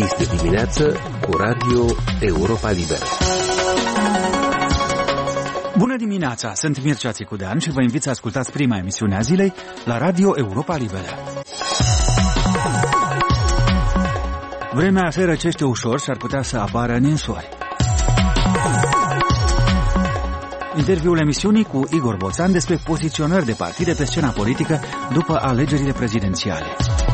Este dimineață cu Radio Europa Liberă. Bună dimineața, sunt Mircea Țicudean și vă invit să ascultați prima emisiune a zilei la Radio Europa Liberă. Vremea se răcește ușor și ar putea să apară ninsori. Interviul emisiunii cu Igor Boțan despre poziționări de partide pe scena politică după alegerile prezidențiale.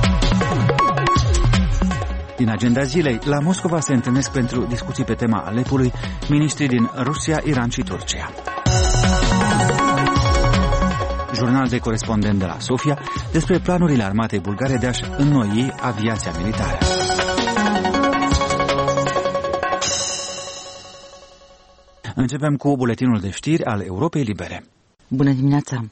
Din agenda zilei, la Moscova se întâlnesc pentru discuții pe tema Alepului miniștrii din Rusia, Iran și Turcia. Jurnal de corespondent de la Sofia despre planurile armatei bulgare de a-și înnoi aviația militară. Începem cu buletinul de știri al Europei Libere. Bună dimineața!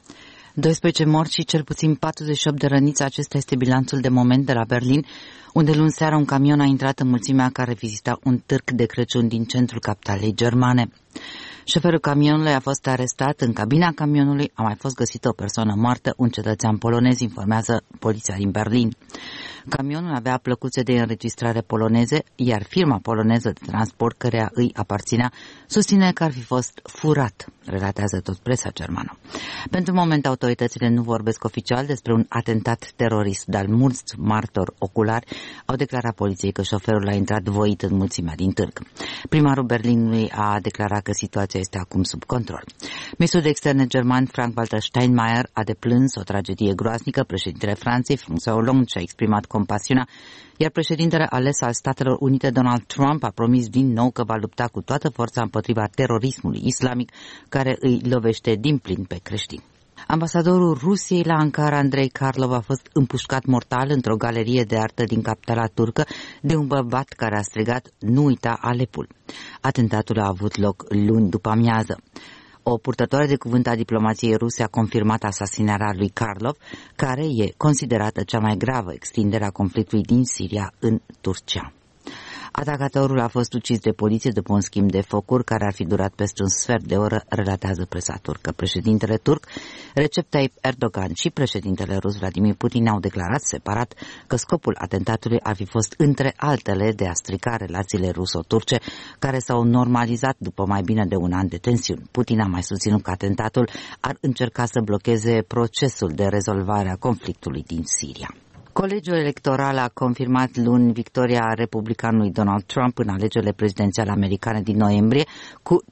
12 morți și cel puțin 48 de răniți, acesta este bilanțul de moment de la Berlin, unde luni seara un camion a intrat în mulțimea care vizita un târg de Crăciun din centrul capitalei germane. Șoferul camionului a fost arestat, în cabina camionului a mai fost găsită o persoană moartă, un cetățean polonez, informează poliția din Berlin. Camionul avea plăcuțe de înregistrare poloneze, iar firma poloneză de transport căreia îi aparținea susține că ar fi fost furat, relatează tot presa germană. Pentru moment, autoritățile nu vorbesc oficial despre un atentat terorist, dar mulți martori oculari au declarat poliției că șoferul a intrat voit în mulțimea din târg. Primarul Berlinului a declarat că situația este acum sub control. Ministrul de externe german Frank-Walter Steinmeier a deplâns o tragedie groaznică. Președintele Franței, François Hollande, și-a exprimat compasiunea, iar președintele ales al Statelor Unite, Donald Trump, a promis din nou că va lupta cu toată forța împotriva terorismului islamic care îi lovește din plin pe creștini. Ambasadorul Rusiei la Ankara, Andrei Karlov, a fost împușcat mortal într-o galerie de artă din capitala turcă de un bărbat care a strigat "Nu uita Alepul". Atentatul a avut loc luni după amiază. O purtătoare de cuvânt a diplomației ruse a confirmat asasinarea lui Karlov, care e considerată cea mai gravă extindere a conflictului din Siria în Turcia. Atacatorul a fost ucis de poliție după un schimb de focuri care ar fi durat peste un sfert de oră, relatează presa turcă. Președintele turc, Recep Tayyip Erdogan, și președintele rus Vladimir Putin au declarat separat că scopul atentatului ar fi fost, între altele, de a strica relațiile ruso-turce, care s-au normalizat după mai bine de un an de tensiuni. Putin a mai susținut că atentatul ar încerca să blocheze procesul de rezolvare a conflictului din Siria. Colegiul electoral a confirmat luni victoria republicanului Donald Trump în alegerile prezidențiale americane din noiembrie cu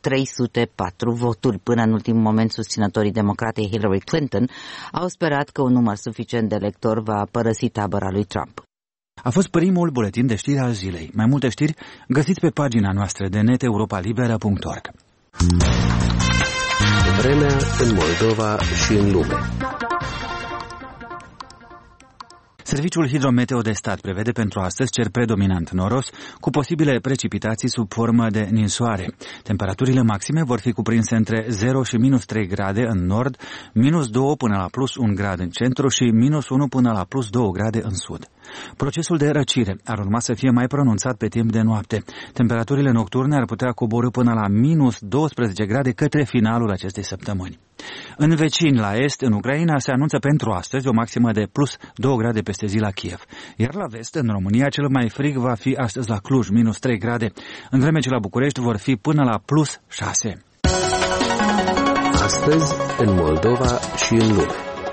304 voturi. Până în ultimul moment, susținătorii democratei Hillary Clinton au sperat că un număr suficient de electori va părăsi tabăra lui Trump. A fost primul buletin de știri al zilei. Mai multe știri găsiți pe pagina noastră de net europalibera.org. Vremea în Moldova și în lume. Serviciul Hidrometeo de Stat prevede pentru astăzi cer predominant noros, cu posibile precipitații sub formă de ninsoare. Temperaturile maxime vor fi cuprinse între 0 și minus 3 grade în nord, minus 2 până la plus 1 grad în centru și minus 1 până la plus 2 grade în sud. Procesul de răcire ar urma să fie mai pronunțat pe timp de noapte. Temperaturile nocturne ar putea coborî până la minus 12 grade către finalul acestei săptămâni. În vecini, la est, în Ucraina, se anunță pentru astăzi o maximă de plus 2 grade peste zi la Kiev. Iar la vest, în România, cel mai frig va fi astăzi la Cluj, minus 3 grade, în vreme ce la București vor fi până la plus 6. Astăzi, în Moldova și în lume.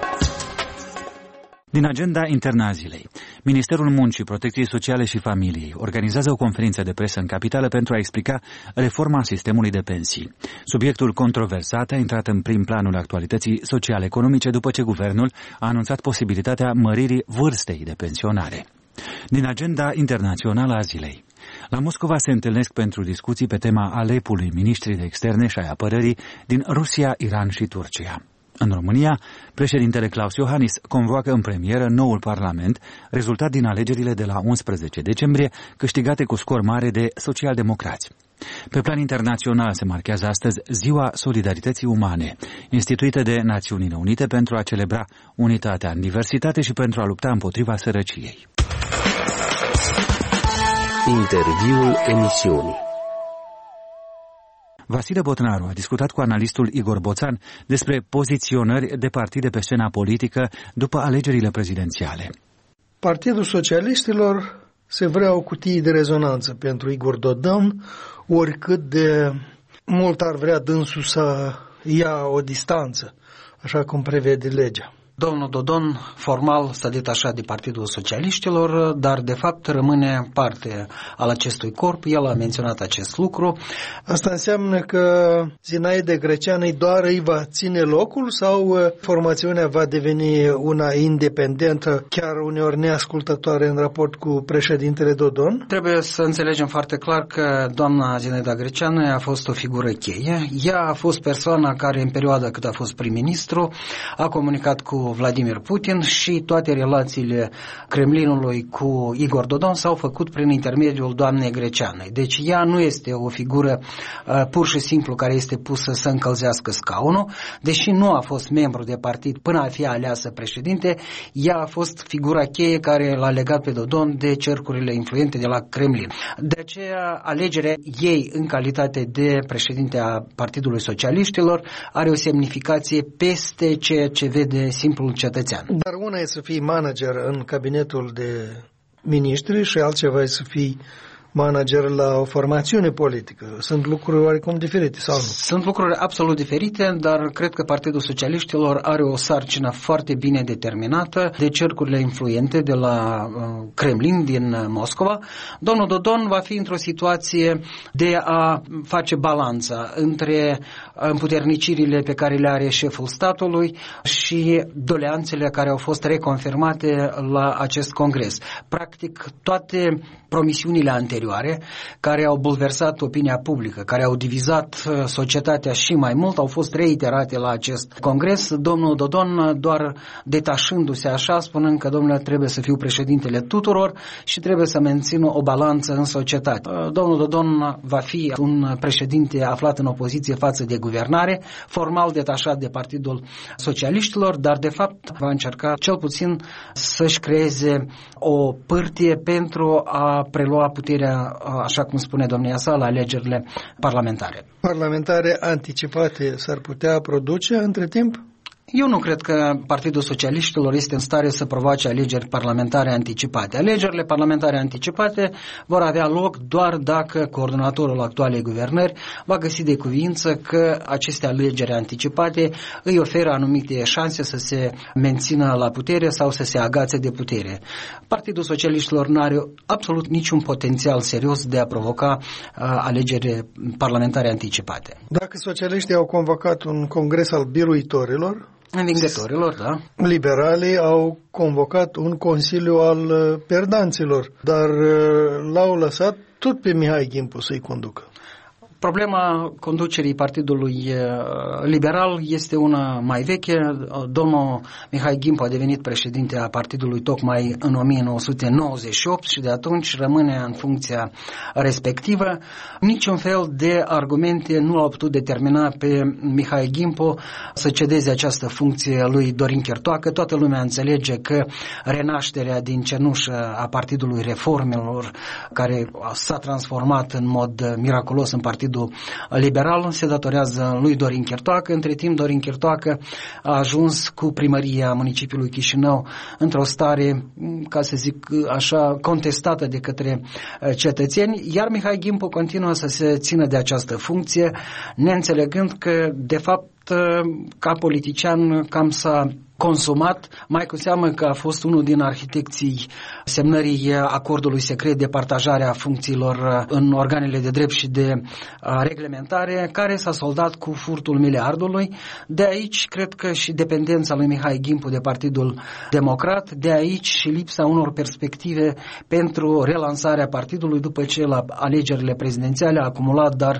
Din agenda internă a zilei, Ministerul Muncii, Protecției Sociale și Familiei organizează o conferință de presă în capitală pentru a explica reforma sistemului de pensii. Subiectul controversat a intrat în prim planul actualității sociale-economice după ce guvernul a anunțat posibilitatea măririi vârstei de pensionare. Din agenda internațională a zilei, la Moscova se întâlnesc pentru discuții pe tema Alepului miniștrii de externe și ai apărării din Rusia, Iran și Turcia. În România, președintele Claus Iohannis convoacă în premieră noul parlament, rezultat din alegerile de la 11 decembrie, câștigate cu scor mare de socialdemocrați. Pe plan internațional se marchează astăzi Ziua Solidarității Umane, instituită de Națiunile Unite pentru a celebra unitatea în diversitate și pentru a lupta împotriva sărăciei. Interviul emisiunii. Vasile Botnaru a discutat cu analistul Igor Boțan despre poziționări de partide pe scena politică după alegerile prezidențiale. Partidul Socialiștilor se vrea o cutie de rezonanță pentru Igor Dodon, oricât de mult ar vrea dânsul să ia o distanță, așa cum prevede legea. Domnul Dodon formal s-a detașat de Partidul Socialiștilor, dar de fapt rămâne parte al acestui corp. El a menționat acest lucru. Asta înseamnă că Zinaide Greceanu doar îi va ține locul sau formațiunea va deveni una independentă, chiar uneori neascultătoare în raport cu președintele Dodon? Trebuie să înțelegem foarte clar că doamna Zinaida Greceanu a fost o figură cheie. Ea a fost persoana care în perioada cât a fost prim-ministru a comunicat cu Vladimir Putin și toate relațiile Kremlinului cu Igor Dodon s-au făcut prin intermediul doamnei Greceanu. Deci ea nu este o figură pur și simplu care este pusă să încălzească scaunul, deși nu a fost membru de partid până a fi aleasă președinte, ea a fost figura cheie care l-a legat pe Dodon de cercurile influente de la Kremlin. De aceea alegerea ei în calitate de președinte a Partidului Socialiștilor are o semnificație peste ceea ce vede simplu cetățean. Dar una e să fii manager în cabinetul de miniștri și altceva e să fii manager la o formațiune politică. Sunt lucruri oarecum diferite sau nu? Sunt lucruri absolut diferite, dar cred că Partidul Socialiștilor are o sarcină foarte bine determinată de cercurile influente de la Kremlin din Moscova. Domnul Dodon va fi într-o situație de a face balanța între împuternicirile pe care le are șeful statului și doleanțele care au fost reconfirmate la acest congres. Practic, toate promisiunile anterioare care au bulversat opinia publică, care au divizat societatea și mai mult, au fost reiterate la acest congres. Domnul Dodon doar detașându-se așa, spunând că domnule trebuie să fiu președintele tuturor și trebuie să mențină o balanță în societate. Domnul Dodon va fi un președinte aflat în opoziție față de guvernare, formal detașat de Partidul Socialiștilor, dar de fapt va încerca cel puțin să-și creeze o pârtie pentru a prelua puterea, așa cum spune domnia sa, la alegerile parlamentare. Parlamentare anticipate s-ar putea produce între timp? Eu nu cred că Partidul Socialiștilor este în stare să provoace alegeri parlamentare anticipate. Alegerile parlamentare anticipate vor avea loc doar dacă coordonatorul actualei guvernări va găsi de cuviință că aceste alegeri anticipate îi oferă anumite șanse să se mențină la putere sau să se agațe de putere. Partidul Socialiștilor nu are absolut niciun potențial serios de a provoca alegeri parlamentare anticipate. Dacă socialiștii au convocat un congres al biruitorilor, învingătorilor, da. Liberalii au convocat un consiliu al perdanților, dar l-au lăsat tot pe Mihai Gimpu să-i conducă. Problema conducerii Partidului Liberal este una mai veche. Domnul Mihai Gimpu a devenit președinte a partidului tocmai în 1998 și de atunci rămâne în funcția respectivă. Niciun fel de argumente nu au putut determina pe Mihai Gimpu să cedeze această funcție lui Dorin Chirtoacă. Toată lumea înțelege că renașterea din cenușă a Partidului Reformelor, care s-a transformat în mod miraculos în Partidul Liberal, se datorează lui Dorin Chirtoacă. Între timp, Dorin Chirtoacă a ajuns cu primăria municipiului Chișinău într-o stare, ca să zic așa, contestată de către cetățeni, iar Mihai Gimpu continuă să se țină de această funcție, neînțelegând că, de fapt, ca politician cam s-a consumat, mai cu seamă că a fost unul din arhitecții semnării acordului secret de partajare a funcțiilor în organele de drept și de reglementare, care s-a soldat cu furtul miliardului. De aici, cred că și dependența lui Mihai Gimpu de Partidul Democrat, de aici și lipsa unor perspective pentru relansarea partidului după ce la alegerile prezidențiale a acumulat doar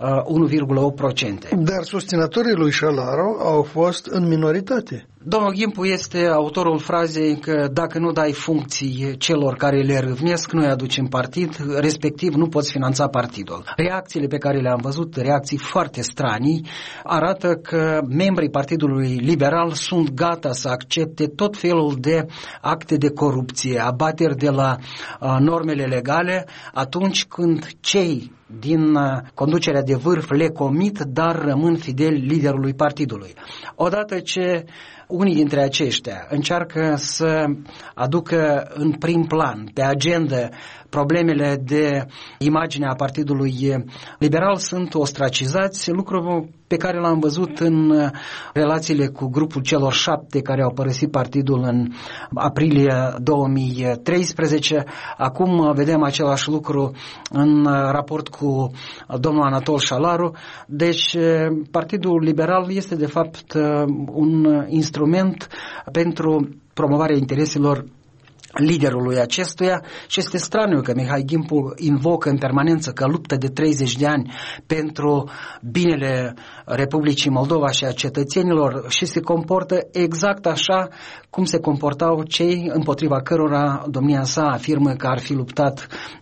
1,8%. Dar susținătorii lui Șalaru au fost în minoritate. Domnul Gimpu este autorul frazei că dacă nu dai funcții celor care le râvnesc, nu îi aduci în partid, respectiv nu poți finanța partidul. Reacțiile pe care le-am văzut, reacții foarte stranii, arată că membrii Partidului Liberal sunt gata să accepte tot felul de acte de corupție, abateri de la normele legale, atunci când cei din conducerea de vârf le comit, dar rămân fideli liderului partidului. Odată ce unii dintre aceștia încearcă să aducă în prim plan, pe agenda, problemele de imagine a Partidului Liberal, sunt ostracizați, lucru pe care l-am văzut în relațiile cu grupul celor 7 care au părăsit partidul în aprilie 2013. Acum vedem același lucru în raport cu domnul Anatol Șalaru. Deci Partidul Liberal este de fapt un instrument pentru promovarea intereselor liderului acestuia și este straniu că Mihai Gimpu invocă în permanență că luptă de 30 de ani pentru binele Republicii Moldova și a cetățenilor și se comportă exact așa cum se comportau cei împotriva cărora domnia sa afirmă că ar fi luptat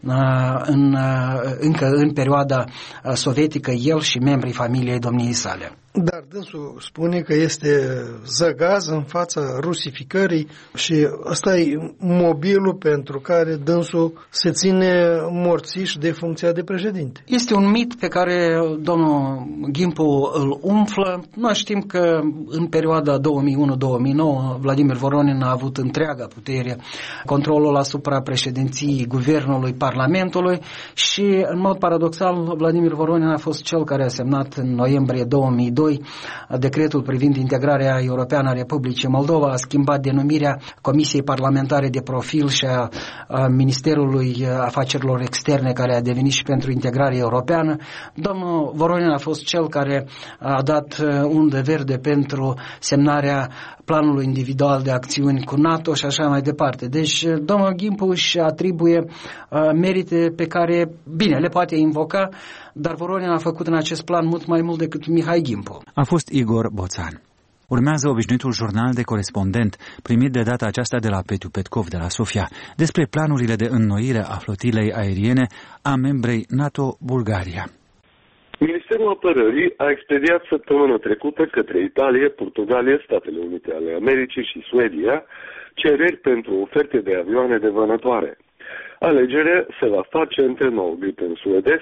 încă în perioada sovietică el și membrii familiei domniei sale. Dar dânsul spune că este zăgaz în fața rusificării și ăsta e mobilul pentru care dânsul se ține morțiș de funcția de președinte. Este un mit pe care domnul Gimpu îl umflă. Noi știm că în perioada 2001-2009 Vladimir Voronin a avut întreaga putere, controlul asupra președinției guvernului, parlamentului și în mod paradoxal Vladimir Voronin a fost cel care a semnat în noiembrie 2002 decretul privind integrarea europeană a Republicii Moldova, a schimbat denumirea Comisiei Parlamentare de Profil și a Ministerului Afacerilor Externe, care a devenit și pentru integrare europeană. Domnul Voronin a fost cel care a dat undă verde pentru semnarea planului individual de acțiuni cu NATO și așa mai departe. Deci domnul Gimpu își atribuie merite pe care, bine, le poate invoca, dar Voronin a făcut în acest plan mult mai mult decât Mihai Gimpu. A fost Igor Boțan. Urmează obișnuitul jurnal de corespondent, primit de data aceasta de la Petiu Petkov de la Sofia, despre planurile de înnoire a flotilei aeriene a membrei NATO Bulgaria. Ministerul Apărării a expediat săptămâna trecută către Italia, Portugalia, Statele Unite ale Americii și Suedia cereri pentru oferte de avioane de vânătoare. Alegerea se va face între nou Gripen suedez,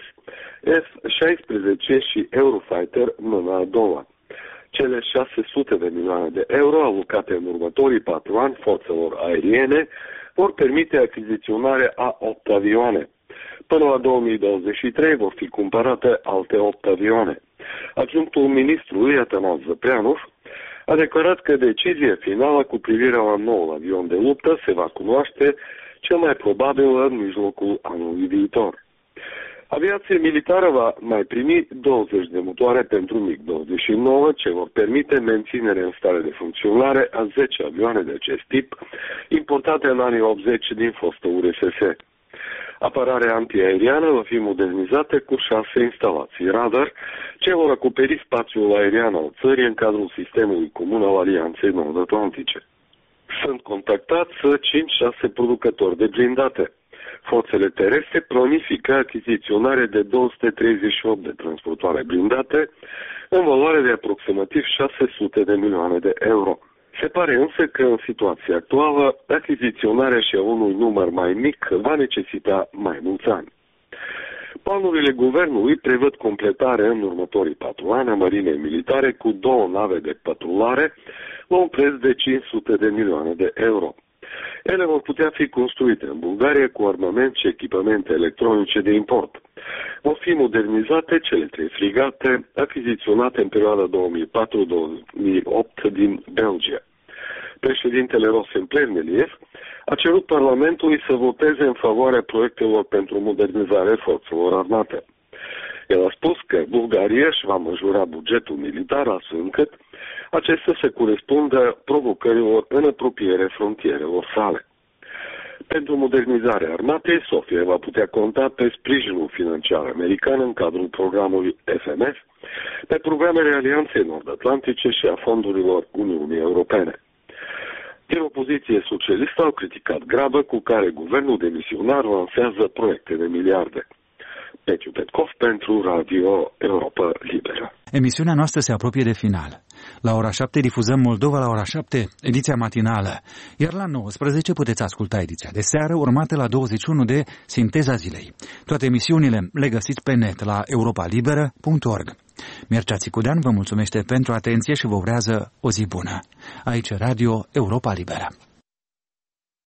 F-16 și Eurofighter mâna a doua. Cele 600 de milioane de euro alocate în următorii 4 ani forțelor aeriene vor permite achiziționarea a 8 avioane. Până la 2023 vor fi cumpărate alte 8 avioane. Adjunctul ministrului Atanas Zăpreanov a declarat că decizia finală cu privire la noul avion de luptă se va cunoaște cel mai probabil în mijlocul anului viitor. Aviația militară va mai primi 20 de motoare pentru MiG-29, ce vor permite menținerea în stare de funcționare a 10 avioane de acest tip, importate în anii 80 din fostă URSS. Apărarea antiaeriană va fi modernizată cu 6 instalații radar, ce vor acoperi spațiul aerian al țării în cadrul sistemului comun al Alianței Nord-Atlantice. Sunt contactați 5-6 producători de blindate. Forțele terestre planifică achiziționarea de 238 de transportoare blindate în valoare de aproximativ 600 de milioane de euro. Se pare însă că în situația actuală achiziționarea și a unui număr mai mic va necesita mai mulți ani. Planurile guvernului prevăd completarea în următorii 4 ani a marinei militare cu 2 nave de patrulare la un preț de 500 de milioane de euro. Ele vor putea fi construite în Bulgaria cu armament și echipamente electronice de import. Vor fi modernizate cele 3 frigate achiziționate în perioada 2004-2008 din Belgia. Președintele Rosem Plevneliev a cerut Parlamentului să voteze în favoarea proiectelor pentru modernizarea forțelor armate. El a spus că Bulgaria își va majora bugetul militar astfel încât acesta să corespundă provocărilor în apropiere frontierelor sale. Pentru modernizarea armatei, Sofia va putea conta pe sprijinul financiar american în cadrul programului FMF, pe programele Alianței Nord-Atlantice și a fondurilor Uniunii Europene. Din opoziție socialistă au criticat graba cu care guvernul demisionar lansează proiecte de miliarde. Peciu Petkov pentru Radio Europa Liberă. Emisiunea noastră se apropie de final. La ora 7 difuzăm Moldova la ora 7, ediția matinală, iar la 19 puteți asculta ediția de seară, urmată la 21 de Sinteza Zilei. Toate emisiunile le găsiți pe net la europalibera.org. Mircea Țicudean vă mulțumește pentru atenție și vă urează o zi bună. Aici Radio Europa Liberă.